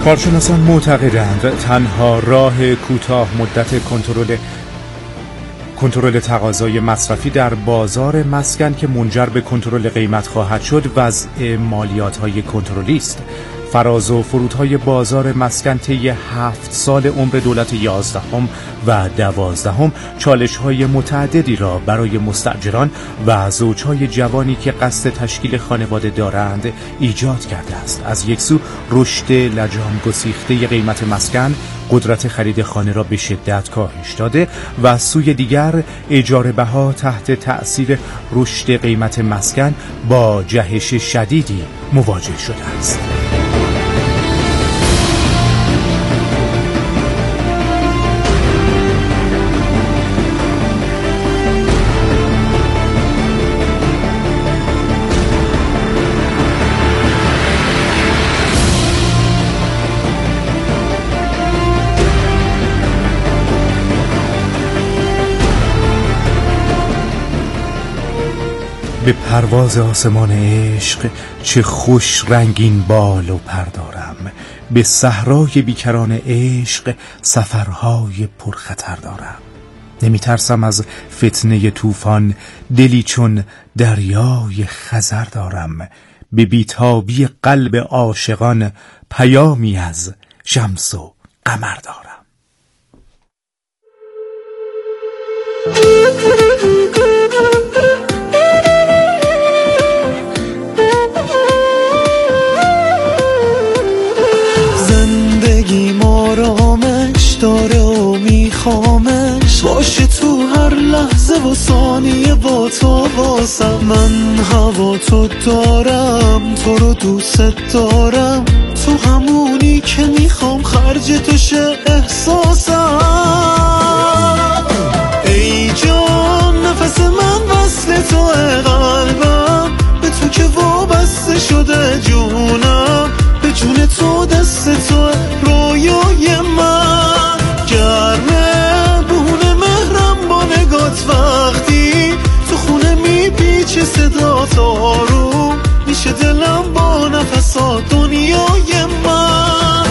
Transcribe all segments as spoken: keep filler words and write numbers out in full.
کارشناسان معتقدند تنها راه کوتاه مدت کنترل کنترل تقاضای مصرفی در بازار مسکن که منجر به کنترل قیمت خواهد شد وضع مالیات‌های کنترلی است. فراز و فرودهای بازار مسکن طی هفت سال عمر دولت یازدهم و دوازدهم چالش‌های متعددی را برای مستاجران و زوجهای جوانی که قصد تشکیل خانواده دارند ایجاد کرده است. از یک سو رشد لجام گسیخته قیمت مسکن قدرت خرید خانه را به شدت کاهش داده و از سوی دیگر اجاره بها تحت تأثیر رشد قیمت مسکن با جهش شدیدی مواجه شده است. به پرواز آسمان عشق چه خوش رنگین بال و پر دارم، به صحرای بیکران عشق سفرهای پرخطر دارم. نمی ترسم از فتنه طوفان، دلی چون دریای خزر دارم. به بیتابی قلب عاشقان پیامی از شمس و قمر دارم. آرامش داره و میخوامش باشه تو هر لحظه و ثانیه با تو واسم. من هوا تو دارم، تو رو دوست دارم، تو همونی که میخوام خرج تو شه احساسم. ای جان نفس من وصل تو قلبم، به تو که وابسته شده جونم، به جون تو دست تو رویای من گرمه بهونه مهرم با نگات. وقتی تو خونه میپیچه صدا تارو میشه دلم با نفسات دنیای من.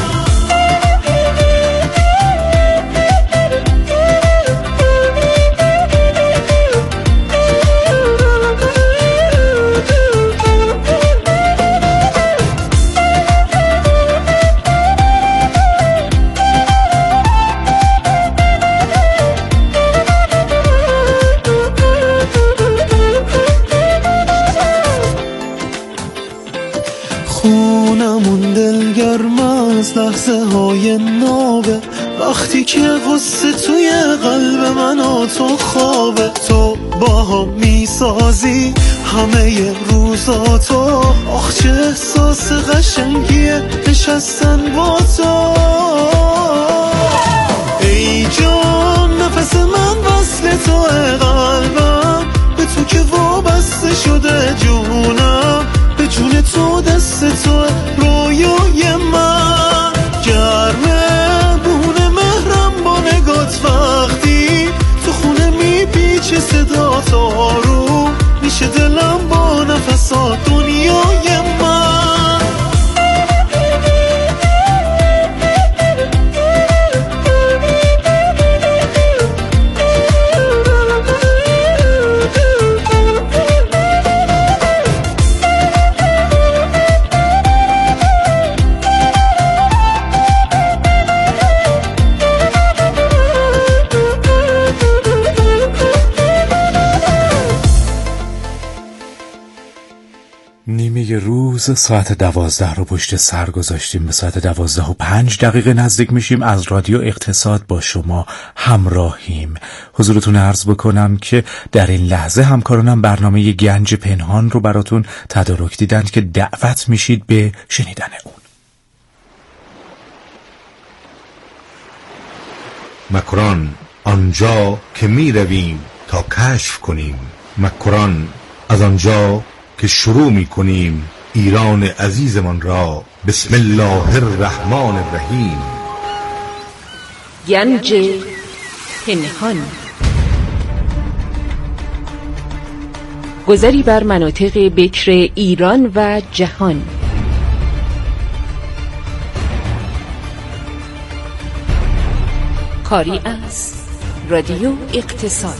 خونمون دلگرم از لحظه های نابه، وقتی که غصه توی قلب من و تو خوابه. تو با هم میسازی همه روزاتو، آخ چه احساس قشنگیه نشستن با تو. ای جان نفس من وصل تو قلبم، به تو که وابسته شده جونم، به جون تو دست تو رویای من گرمه بهونه مهرم با نگات. وقتی تو خونه میپیچه صدا تارو میشه دلم با نفسات دنیای من. نیمه روز ساعت دوازده رو پشت سر گذاشتیم. به ساعت دوازده و پنج دقیقه نزدیک میشیم. از رادیو اقتصاد با شما همراهیم. حضورتون عرض بکنم که در این لحظه همکارانم برنامه گنج پنهان رو براتون تدارک دیدند که دعوت میشید به شنیدن اون. مکران آنجا که می رویم تا کشف کنیم، مکران از آنجا که شروع می کنیم ایران عزیزمان را. بسم الله الرحمن الرحیم. گنج پنهان، گذری بر مناطق بکر ایران و جهان. کاری از رادیو اقتصاد.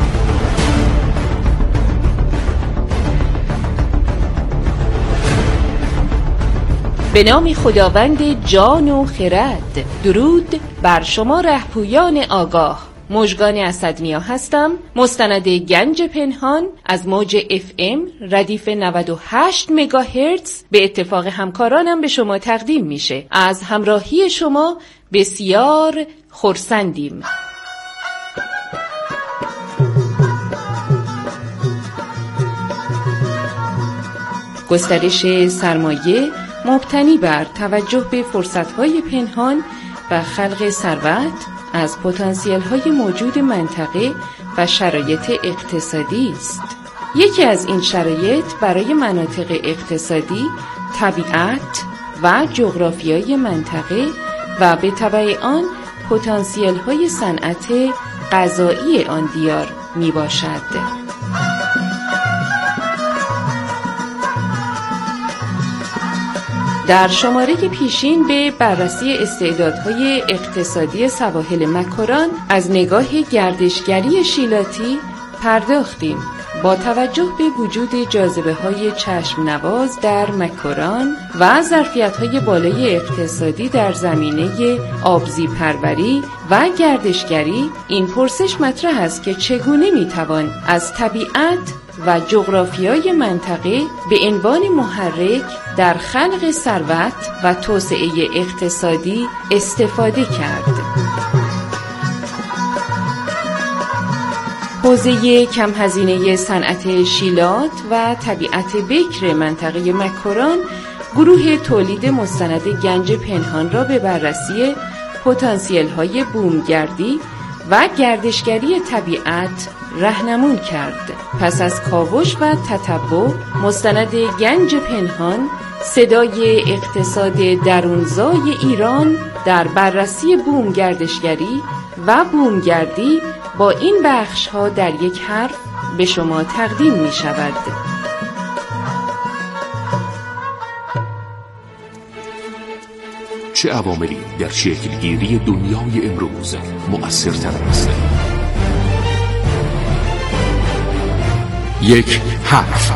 به نام خداوند جان و خرد. درود بر شما رهپویان آگاه. مژگان اسدنیا هستم. مستند گنج پنهان از موج اف ام ردیف نود و هشت مگاهرتز به اتفاق همکارانم به شما تقدیم میشه. از همراهی شما بسیار خرسندیم. گسترش سرمایه مبتنی بر توجه به فرصت‌های پنهان و خلق ثروت از پتانسیل‌های موجود منطقه و شرایط اقتصادی است. یکی از این شرایط برای مناطق اقتصادی طبیعت و جغرافیای منطقه و به تبع آن پتانسیل‌های صنعت غذایی آن دیار میباشد. در شماره پیشین به بررسی استعدادهای اقتصادی سواحل مکران از نگاه گردشگری شیلاتی پرداختیم. با توجه به وجود جاذبه‌های چشم نواز در مکران و ظرفیت‌های بالای اقتصادی در زمینه آبزی پروری و گردشگری، این پرسش مطرح است که چگونه می‌توان از طبیعت و جغرافیای منطقه به عنوان محرک در خلق ثروت و توسعه اقتصادی استفاده کرد. حوزه کم هزینه صنعت شیلات و طبیعت بکر منطقه مکران گروه تولید مستند گنج پنهان را به بررسی پتانسیل‌های بومگردی و گردشگری طبیعت راهنمون کرد. پس از کاوش و تتبع، مستند گنج پنهان صدای اقتصاد درونزای ایران در بررسی بوم گردشگری و بومگردی با این بخش ها در یک حرف به شما تقدیم می شود. چه عواملی در شکلگیری دنیای امروز مؤثرتر است؟ یک حرف.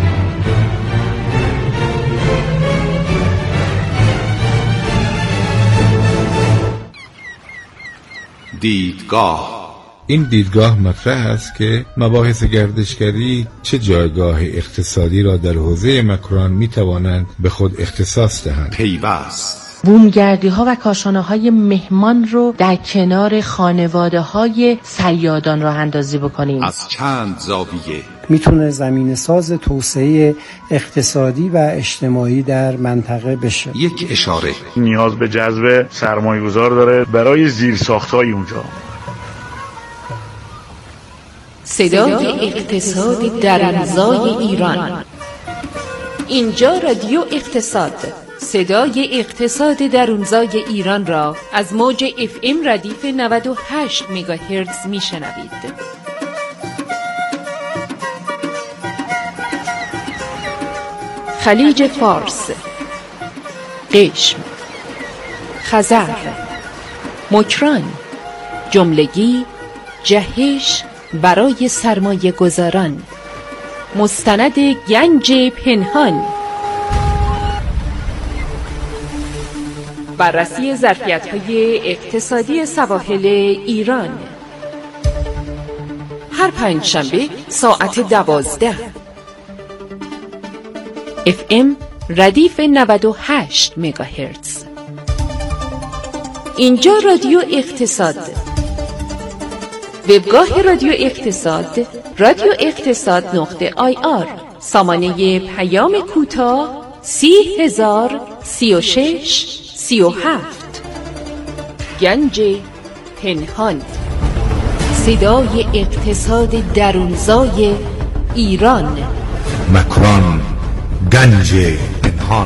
دیدگاه. این دیدگاه مطرح است که مباحث گردشگری چه جایگاه اقتصادی را در حوزه مکران می توانند به خود اختصاص دهند. پیوست. بومگردی ها و کاشانه های مهمان رو در کنار خانواده های صیادان راه اندازی بکنیم. از چند زاویه میتونه زمینه ساز توسعه اقتصادی و اجتماعی در منطقه بشه. یک اشاره. نیاز به جذب سرمایه‌گذار داره برای زیرساخت‌های اونجا. صدای اقتصاد درونزای ایران. اینجا رادیو اقتصاد، صدای اقتصاد درونزای ایران را از موج اف ام ردیف نود و هشت مگاهرتز میشنوید. خلیج فارس، قشم، خزر، مکران، جملگی، جهش برای سرمایه گذاران. مستند گنج پنهان. بررسی ظرفیت‌های اقتصادی سواحل ایران. هر پنجشنبه ساعت دوازده. اف ام ردیف نود و هشت مگاهرتز. اینجا رادیو اقتصاد. وبگاه رادیو اقتصاد رادیو اقتصاد نقطه آی آر. سامانه پیام کوتاه سی هزار سی و شش سی و هفت. گنج پنهان، صدای اقتصاد درونزای ایران. مکران، گنج پنهان.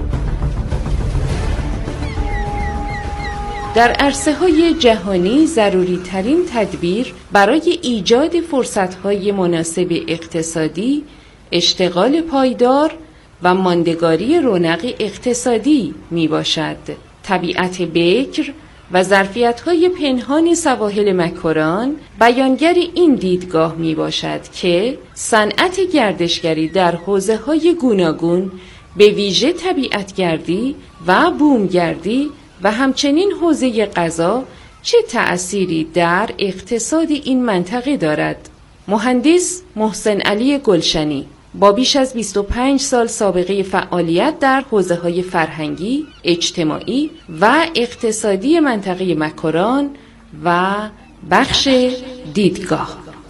در عرصه‌های جهانی ضروری ترین تدبیر برای ایجاد فرصت‌های مناسب اقتصادی، اشتغال پایدار و ماندگاری رونق اقتصادی می باشد. طبیعت بکر و ظرفیت‌های پنهان سواحل مکران بیانگر این دیدگاه می باشد که صنعت گردشگری در حوزه‌های گوناگون به ویژه طبیعتگردی و بومگردی و همچنین حوزه غذا چه تأثیری در اقتصاد این منطقه دارد. مهندس محسن علی گلشنی با بیش از بیست و پنج سال سابقه فعالیت در حوزه‌های فرهنگی، اجتماعی و اقتصادی منطقه مکران و بخش دیدگاه.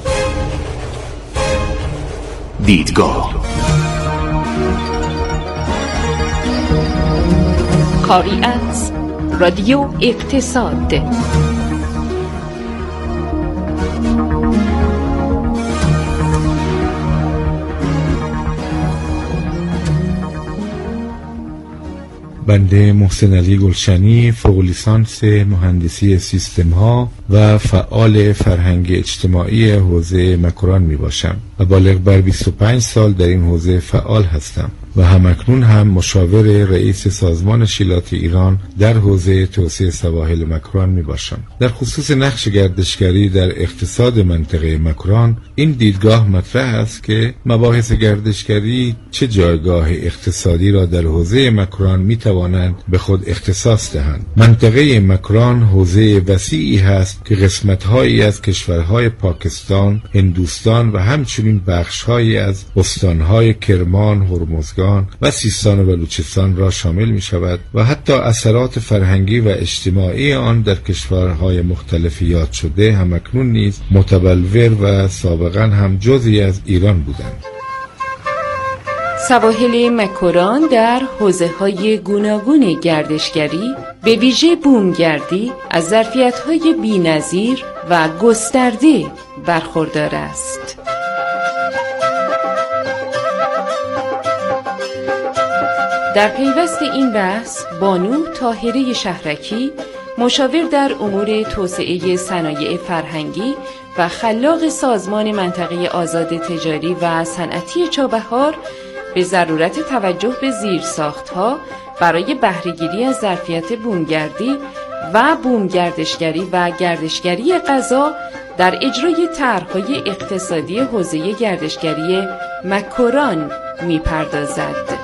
دیدگاه کاری از رادیو اقتصاد. بنده محسن علی گلشنی، فوق لیسانس مهندسی سیستم ها و فعال فرهنگ اجتماعی حوزه مکران می باشم و بالغ بر بیست و پنج سال در این حوزه فعال هستم و همکنون هم مشاور رئیس سازمان شیلات ایران در حوزه توسعه سواحل مکران می باشم. در خصوص نقش گردشگری در اقتصاد منطقه مکران این دیدگاه مطرح است که مباحث گردشگری چه جایگاه اقتصادی را در حوزه مکران می توانند به خود اختصاص دهند. منطقه مکران حوزه وسیعی هست که قسمت‌هایی از کشورهای پاکستان، هندوستان و همچنین بخش‌هایی از استان‌های کرمان، هرمزگان و سیستان و بلوچستان را شامل می شود و حتی اثرات فرهنگی و اجتماعی آن در کشورهای مختلف یاد شده همکنون نیز متبلور و سابقا هم جزئی از ایران بودند. سواحل مکران در حوزه‌های گوناگون گردشگری به ویژه بومگردی از ظرفیت‌های بی‌نظیر و گسترده برخوردار است. در پیوست این بحث بانو طاهره شهرکی، مشاور در امور توسعه صنایع فرهنگی و خلاق سازمان منطقه آزاد تجاری و صنعتی چابهار، به ضرورت توجه به زیرساخت‌ها برای بهره‌گیری از ظرفیت بومگردی و بومگردشگری و گردشگری غذا در اجرای طرح‌های اقتصادی حوزه گردشگری مکران می‌پردازد.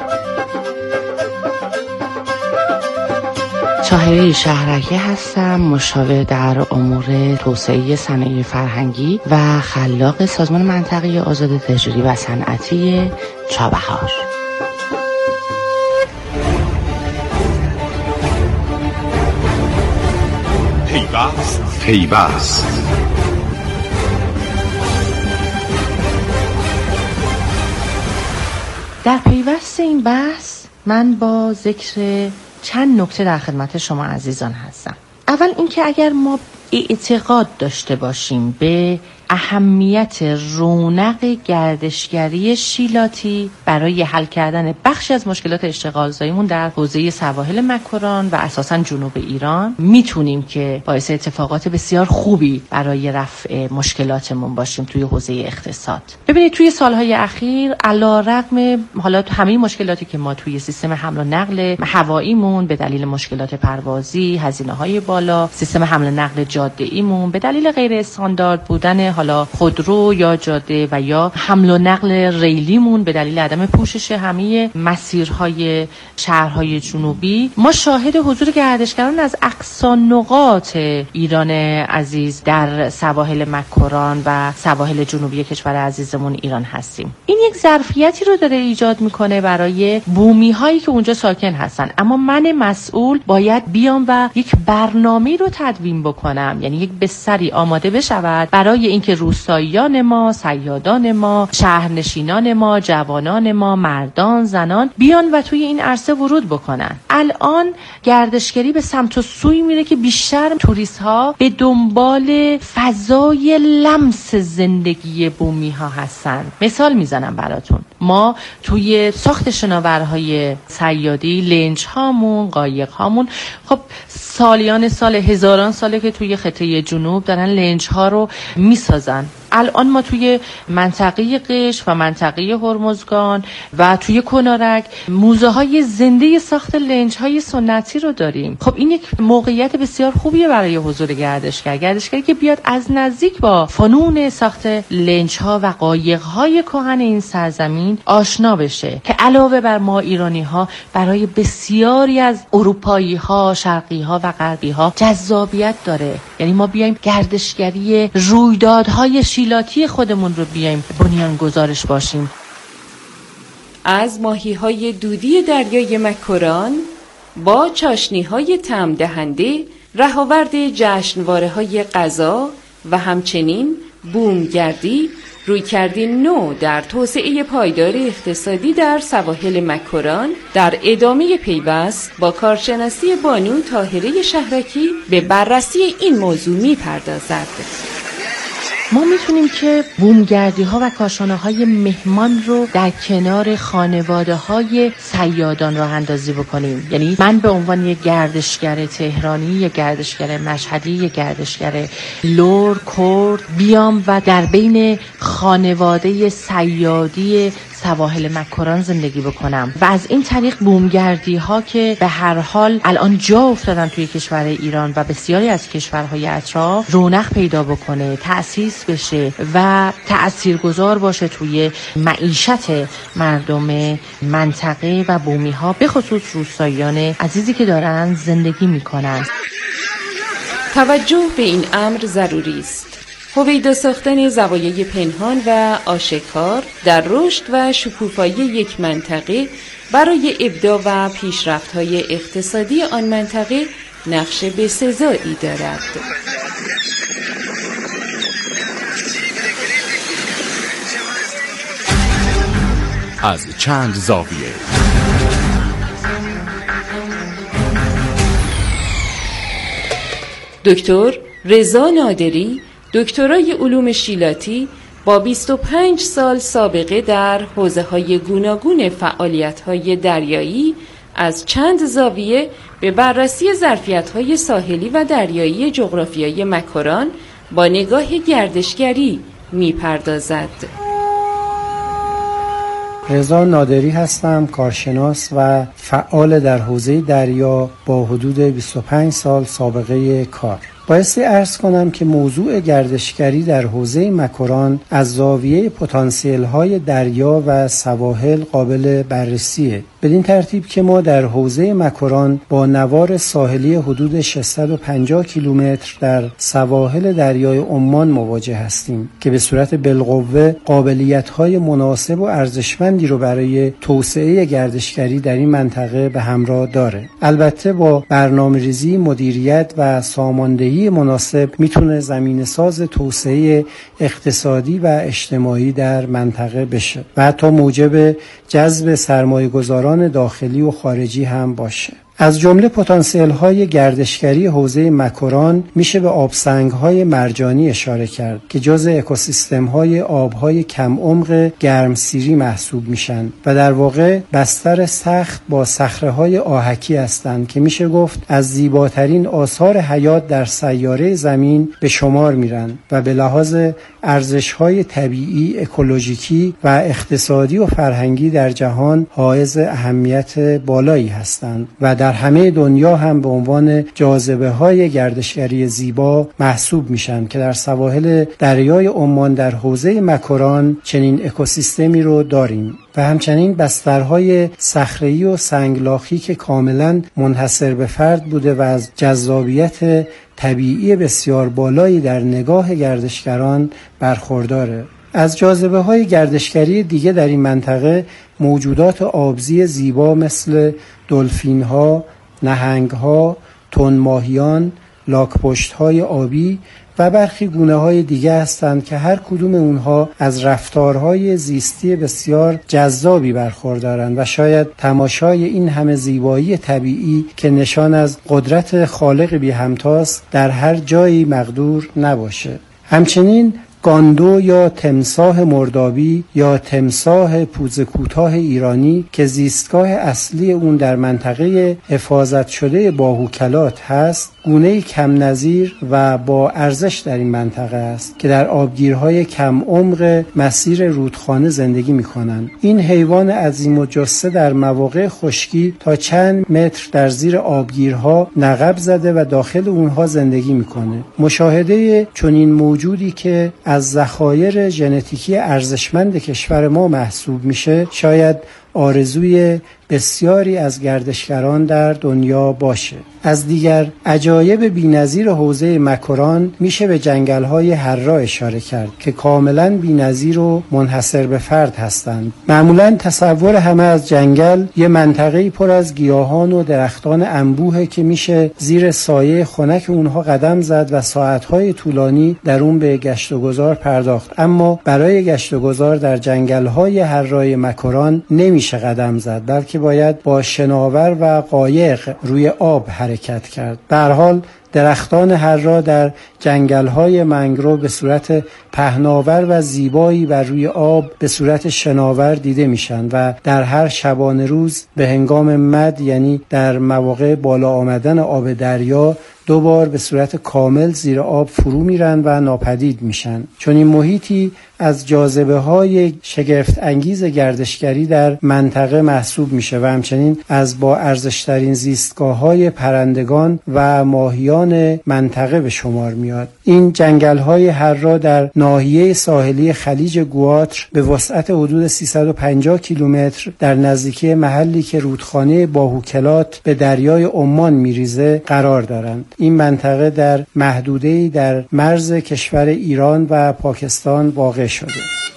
طاهره شهرکی هستم، مشاور در امور توسعه صنایع فرهنگی و خلاق سازمان منطقه آزاد تجاری و صنعتی چابهار. پیوست پیوست در پیوست این بحث من با ذکر چند نکته در خدمت شما عزیزان هستم. اول اینکه اگر ما اعتقاد داشته باشیم به اهمیت رونق گردشگری شیلاتی برای حل کردن بخشی از مشکلات اشتغالزاییمون در حوزه سواحل مکران و اساساً جنوب ایران، میتونیم که باعث اتفاقات بسیار خوبی برای رفع مشکلاتمون باشیم توی حوزه اقتصاد. ببینید توی سالهای اخیر علیرغم حالا همه مشکلاتی که ما توی سیستم حمل و نقل هواییمون به دلیل مشکلات پروازی، هزینه‌های بالا، سیستم حمل و نقل جاده‌ایمون به دلیل غیر استاندارد بودن حالا خودرو یا جاده و یا حمل و نقل ریلیمون به دلیل عدم پوشش همه مسیرهای شهرهای جنوبی، ما شاهد حضور گردشگران از اقصا نقاط ایران عزیز در سواحل مکران و سواحل جنوبی کشور عزیزمون ایران هستیم. این یک ظرفیتی رو داره ایجاد میکنه برای بومی هایی که اونجا ساکن هستن، اما من مسئول باید بیام و یک برنامه رو تدوین بکنم، یعنی یک بستری آماده بشود برای اینکه روستاییان ما، صیادان ما، شهرنشینان ما، جوانان ما، مردان، زنان بیان و توی این عرصه ورود بکنن. الان گردشگری به سمت و سوی میره که بیشتر توریست ها به دنبال فضای لمس زندگی بومی ها هستن. مثال میزنم براتون، ما توی ساخت شناورهای صیادی لنج هامون، قایق هامون، خب سالیان سال، هزاران ساله که توی خطه جنوب دارن لنج ها رو میسازن. الان ما توی منطقه قشم و منطقه هرمزگان و توی کنارک موزه های زنده ساخت لنج های سنتی رو داریم. خب این یک موقعیت بسیار خوبیه برای حضور گردشگر گردشگری که بیاد از نزدیک با فنون ساخت لنج ها و قایق های کهن این سرزمین آشنا بشه که علاوه بر ما ایرانی ها برای بسیاری از اروپایی ها، شرقی ها و غربی ها جذابیت داره. یعنی ما بیایم گردشگری رویدادهای شیلاتی خودمون رو بیایم بنیان گذارش باشیم. از ماهی‌های دودی دریای مکران با چاشنی‌های طعم دهنده، رهاورد جشنواره‌های غذا و همچنین بومگردی، رویکردی نو در توسعه پایدار اقتصادی در سواحل مکران در ادامه پیوست با کارشناسی بانو طاهره شهرکی به بررسی این موضوع می‌پردازد. ما میتونیم که بومگردی ها و کاشانه های مهمان رو در کنار خانواده های صیادان راه اندازی بکنیم. یعنی من به عنوان یک گردشگر تهرانی، یک گردشگر مشهدی، یک گردشگر لور، کرد بیام و در بین خانواده صیادی سواحل مکران زندگی بکنم و از این طریق بومگردی ها که به هر حال الان جا افتادن توی کشور ایران و بسیاری از کشورهای اطراف رونق پیدا بکنه، تأسیس بشه و تأثیرگذار باشه توی معیشت مردم منطقه و بومی ها، به خصوص روستاییان عزیزی که دارن زندگی میکنن. توجه به این امر ضروری است. هویدا ساختن زوایای پنهان و آشکار در رشد و شکوفایی یک منطقه برای ابداع و پیشرفت‌های اقتصادی آن منطقه نقش بسزایی دارد. از چند زاویه دکتر رضا نادری، دکترای علوم شیلاتی با بیست و پنج سال سابقه در حوزه‌های گوناگون فعالیت‌های دریایی، از چند زاویه به بررسی ظرفیت‌های ساحلی و دریایی جغرافیای مکران با نگاه گردشگری می‌پردازد. رضا نادری هستم، کارشناس و فعال در حوزه دریا با حدود بیست و پنج سال سابقه کار. بایستی عرض کنم که موضوع گردشگری در حوزه مکران از زاویه پتانسیل های دریا و سواحل قابل بررسیه. بدین ترتیب که ما در حوزه مکران با نوار ساحلی حدود ششصد و پنجاه کیلومتر در سواحل دریای عمان مواجه هستیم که به صورت بالقوه قابلیت‌های مناسب و ارزشمندی رو برای توسعه گردشگری در این منطقه به همراه داره. البته با برنامه‌ریزی، مدیریت و ساماندهی مناسب میتونه زمینه‌ساز توسعه اقتصادی و اجتماعی در منطقه بشه و حتی موجب جذب سرمایه‌گذاران داخلی و خارجی هم باشه. از جمله پتانسیل‌های گردشگری حوزه مکران میشه به آبسنگ‌های مرجانی اشاره کرد که جزء اکوسیستم‌های آب‌های کم عمق گرمسیری محسوب میشن و در واقع بستر سخت با صخره‌های آهکی هستند که میشه گفت از زیباترین آثار حیات در سیاره زمین به شمار میرن و به لحاظ ارزش‌های طبیعی، اکولوژیکی و اقتصادی و فرهنگی در جهان حائز اهمیت بالایی هستند و در همه دنیا هم به عنوان جاذبه‌های گردشگری زیبا محسوب میشن که در سواحل دریای عمان در حوزه مکران چنین اکوسیستمی رو داریم و همچنین بسترهای صخره‌ای و سنگلاخی که کاملا منحصر به فرد بوده و از جذابیت طبیعی بسیار بالایی در نگاه گردشگران برخورداره. از جاذبه‌های گردشگری دیگه در این منطقه موجودات آبزی زیبا مثل دلفین‌ها، نهنگ‌ها، تن‌ماهیان، لاک‌پشت‌های آبی و برخی گونه‌های دیگه هستند که هر کدوم اونها از رفتارهای زیستی بسیار جذابی برخوردارند و شاید تماشای این همه زیبایی طبیعی که نشان از قدرت خالق بی همتاست در هر جایی مقدور نباشه. همچنین گاندو یا تمساح مردابی یا تمساح پوزه کوتاه ایرانی که زیستگاه اصلی اون در منطقه حفاظت شده باهوکلات هست، گونه کم نظیر و با ارزش در این منطقه است که در آبگیرهای کم عمق مسیر رودخانه زندگی می‌کنند. این حیوان عظیم الجثه در مواقع خشکی تا چند متر در زیر آبگیرها نقب زده و داخل اونها زندگی می‌کنه. مشاهده چنین موجودی که از ذخایر ژنتیکی ارزشمند کشور ما محسوب میشه شاید آرزوی بسیاری از گردشگران در دنیا باشه. از دیگر عجایب بی‌نظیر حوزه مکران میشه به جنگل‌های حرا اشاره کرد که کاملاً بی‌نظیر و منحصر به فرد هستند. معمولاً تصور همه از جنگل یه منطقه‌ای پر از گیاهان و درختان انبوه که میشه زیر سایه خنک اونها قدم زد و ساعت‌های طولانی در اون به گشت و گذار پرداخت. اما برای گشت و گذار در جنگل‌های حرای مکران نمیشه قدم زد، بلکه باید با شناور و قایق روی آب حرکت کرد. به هر حال درختان حرا در جنگل‌های منگرو به صورت پهناور و زیبایی بر روی آب به صورت شناور دیده میشن و در هر شبانه روز به هنگام مد، یعنی در مواقع بالا آمدن آب دریا، دو بار به صورت کامل زیر آب فرو میرن و ناپدید میشن. چون این محیطی از جاذبه های شگفت انگیز گردشگری در منطقه محسوب میشه و همچنین از با ارزشترین زیستگاه های پرندگان و ماهیان منطقه به شمار میاد. این جنگل های حرا در ناحیه ساحلی خلیج گواتر به وسعت حدود سیصد و پنجاه کیلومتر در نزدیکی محلی که رودخانه باهوکلات به دریای عمان میریزه قرار دارند. این منطقه در محدوده‌ای در مرز کشور ایران و پاکستان واقع شده.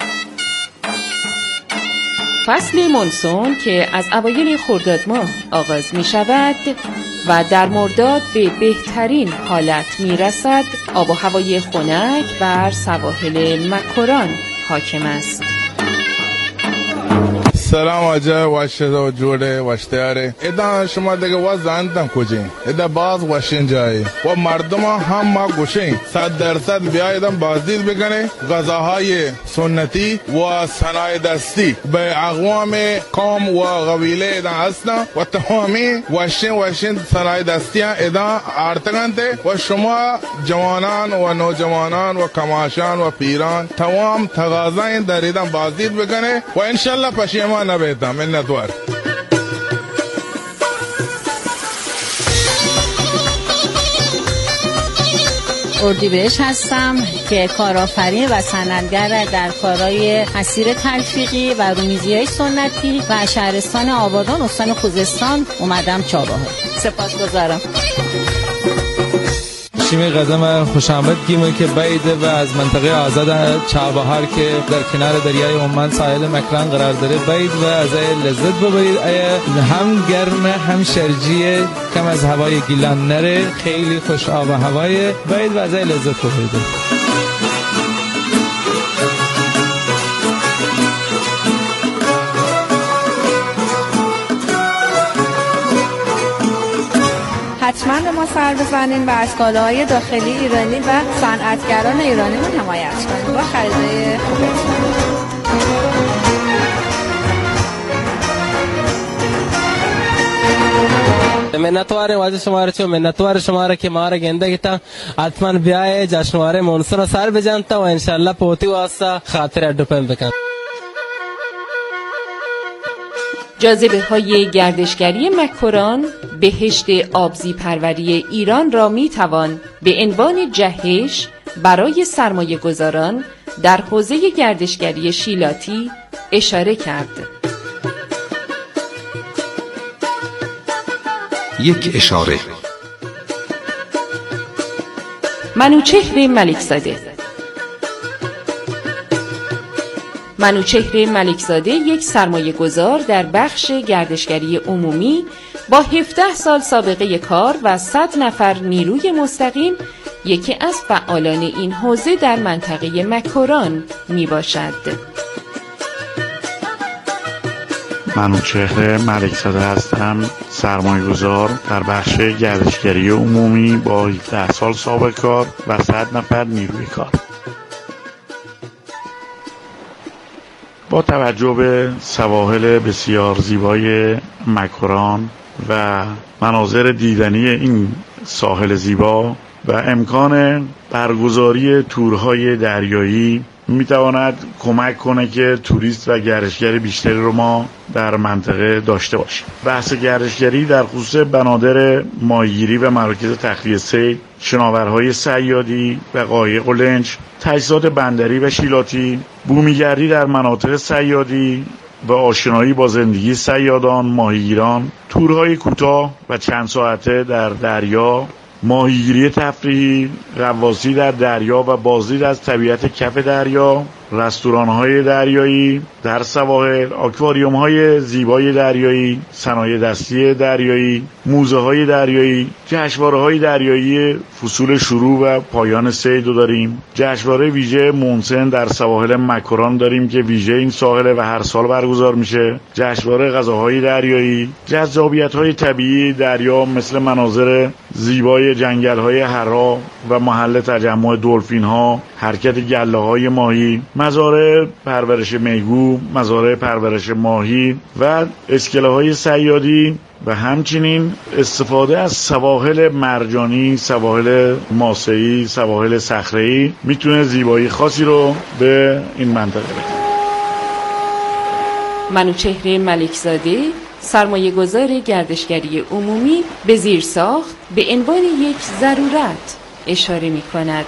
فصل مونسون که از اوایل خرداد ماه آغاز می شود و در مرداد به بهترین حالت می رسد، آب و هوای خنک بر سواحل مکران حاکم است. سلام آجا واشته و جوره واشتهاره ادا شما دیگه وزندم کجین ادا باز واشین جایی و مردم هم ما گوشین صد درصد بیایدم بازدید بکنه غذاهای سنتی و صنایع دستی به اقوام قوم و قبیله ادا هستن و تمامی واشین واشین صنایع دستی ادا ارتگنده و شما جوانان و نوجوانان و کماشان و پیران تمام تقاضاین در ایدم بازدید بکنه و انشالله پشیمان نبیدم. منتوار اردیبهشت هستم که کارآفرین و صنعتگر در کارهای مسیر تلفیقی و رومیزی‌های سنتی و شهرستان آبادان استان خوزستان اومدم چابهار. سپاسگزارم. شیمی قدم خوش آمد گیمه که بعیده و از منطقه آزاد چابهار که در کنار دریای عمان ساحل مکران قرار داره بعید و از لذت ببرید. هم گرمه هم شرجیه، کم از هوای گیلان نره، خیلی خوش آب و هوای بعید و از لذت ببرید. حتما به ما سر بزنین و از کالاهای داخلی ایرانی و صنعتگران ایرانی رو حمایت کنین با خریدای خوبتون. منتوار واجد شما رو چون منتوار شما رو که ما رو گنده گیتا حتما بیایه جشنواره مونسون رو سر بجانتا و انشالله پوتی واسه خاطر اڈوپن بکن. جاذبه های گردشگری مکران بهشت آبزی پروری ایران را می توان به عنوان جهش برای سرمایه گذاران در حوزه گردشگری شیلاتی اشاره کرد. یک اشاره. منوچهر ملکزاده. منوچهر ملکزاده یک سرمایه گذار در بخش گردشگری عمومی با هفده سال سابقه کار و صد نفر نیروی مستقیم یکی از فعالان این حوزه در منطقه مکران می باشد. منوچهر ملکزاده هستم، سرمایه گذار در بخش گردشگری عمومی با هفده سال سابقه کار و صد نفر نیروی کار. با توجه به سواحل بسیار زیبای مکران و مناظر دیدنی این ساحل زیبا و امکان برگزاری تورهای دریایی میتواند کمک کنه که توریست و گردشگر بیشتری رو ما در منطقه داشته باشیم. بحث گردشگری در خصوص بنادر ماهیگیری و مراکز تخلیه صید، شناورهای صیادی و قایق و لنج، تجهیزات بندری و شیلاتی، بومیگردی در مناطق صیادی و آشنایی با زندگی صیادان، ماهیگیران، تورهای کوتاه و چند ساعته در دریا، ماهیگیری تفریحی، غواصی در دریا و بازدید از طبیعت کف دریا، رستوران‌های دریایی در سواحل، آکواریوم‌های زیبای دریایی، صنایع دستی دریایی، موزه‌های دریایی، جشنواره‌های دریایی فصول شروع و پایان صید رو داریم. جشنواره ویژه مونسن در سواحل مکران داریم که ویژه این ساحل و هر سال برگزار میشه. جشنواره غذاهای دریایی، جذابیت‌های طبیعی دریا مثل مناظر زیبای جنگل‌های حرا و محل تجمع دلفین‌ها، حرکت گله‌های ماهی، مزارع پرورش میگو، مزارع پرورش ماهی و اسکله‌های صیادی و همچنین استفاده از سواحل مرجانی، سواحل ماسه‌ای، سواحل صخره‌ای میتونه زیبایی خاصی رو به این منطقه بده. منوچهر ملکزاده، سرمایه‌گذار گردشگری عمومی، به زیرساخت به عنوان یک ضرورت اشاره می‌کند.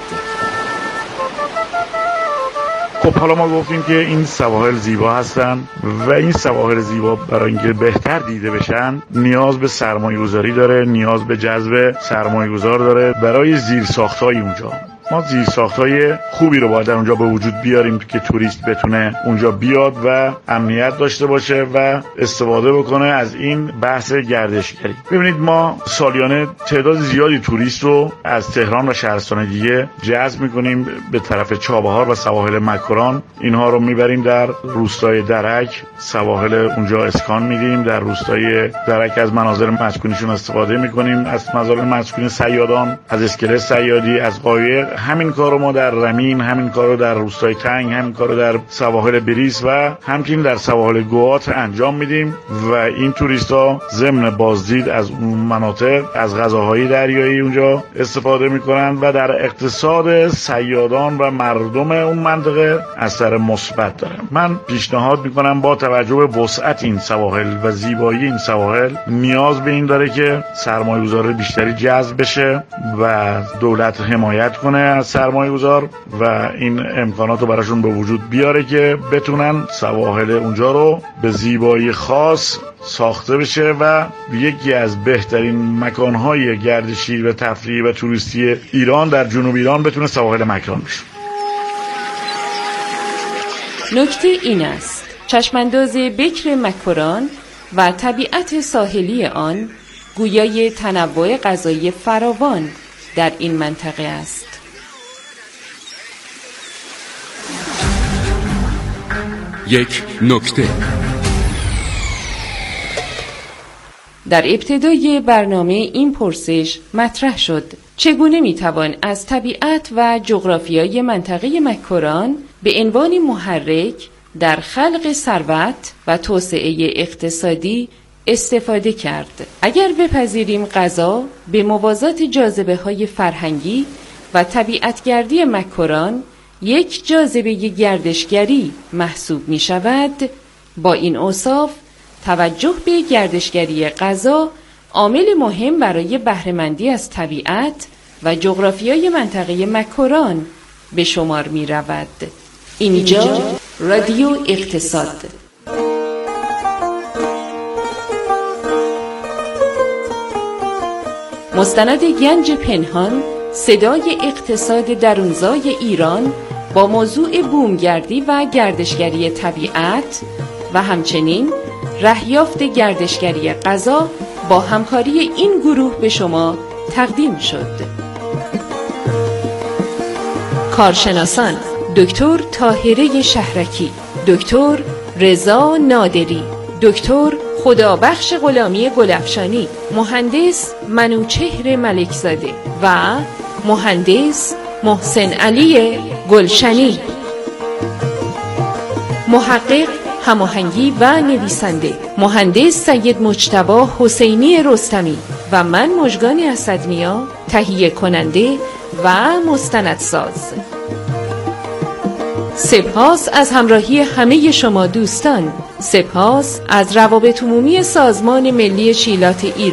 خب حالا ما گفتیم که این سواحل زیبا هستن و این سواحل زیبا برای اینکه بهتر دیده بشن نیاز به سرمایه‌گذاری داره، نیاز به جذب سرمایه‌گذار داره برای زیرساخت‌های اونجا. ما زیرساخت‌های خوبی رو باید در اونجا به وجود بیاریم که توریست بتونه اونجا بیاد و امنیت داشته باشه و استفاده بکنه از این بحث گردشگری. ببینید ما سالیانه تعداد زیادی توریست رو از تهران و شهرستان دیگه جذب می‌کنیم به طرف چابهار و سواحل مکران. اینها رو میبریم در روستای درک، سواحل اونجا اسکان میدیم. در روستای درک از مناظر مسکونیشون استفاده می‌کنیم، از مناظر مسکونی صیادان، از اسکله صیادی، از قایق. همین کارو ما در رمین، همین کارو در روستای تنگ، همین کارو در سواحل بریس و همچنین در سواحل گوات انجام میدیم و این توریستا ضمن بازدید از اون مناطق از غذاهای دریایی اونجا استفاده میکنن و در اقتصاد صیادان و مردم اون منطقه اثر مثبت داره. من پیشنهاد میکنم با توجه به وسعت این سواحل و زیبایی این سواحل نیاز به این داره که سرمایه‌گذار بیشتری جذب بشه و دولت حمایت کنه از سرمایه‌گذار و این امکانات رو براشون به وجود بیاره که بتونن سواحل اونجا رو به زیبایی خاص ساخته بشه و یکی از بهترین مکانهای گردشی و تفریحی و توریستی ایران در جنوب ایران بتونه سواحل مکران بشه. نکته این است چشمانداز بکر مکران و طبیعت ساحلی آن گویای تنوع غذایی فراوان در این منطقه است. یک نکته. در ابتدای برنامه این پرسش مطرح شد چگونه میتوان از طبیعت و جغرافیای منطقه مکران به عنوان محرک در خلق ثروت و توسعه اقتصادی استفاده کرد. اگر بپذیریم غذا به موازات جاذبه‌های فرهنگی و طبیعتگردی مکران یک جاذبه گردشگری محسوب می شود، با این اوصاف توجه به گردشگری غذا عامل مهم برای بهره‌مندی از طبیعت و جغرافیای منطقه مکران به شمار می رود. اینجا رادیو اقتصاد. مستند گنج پنهان، صدای اقتصاد درونزای ایران با موضوع بومگردی و گردشگری طبیعت و همچنین رهیافت گردشگری غذا با همکاری این گروه به شما تقدیم شد. کارشناسان: دکتر طاهره شهرکی، دکتر رضا نادری، دکتر خدابخش غلامی گلفشانی، مهندس منوچهر ملکزاده و مهندس محسن علی گلشنی. محقق، هماهنگی و نویسنده مهندس سید مجتبی حسینی رستمی و من مژگان اسدنیا، تهیه کننده و مستندساز. سپاس از همراهی همه شما دوستان. سپاس از روابط عمومی سازمان ملی شیلات ایران.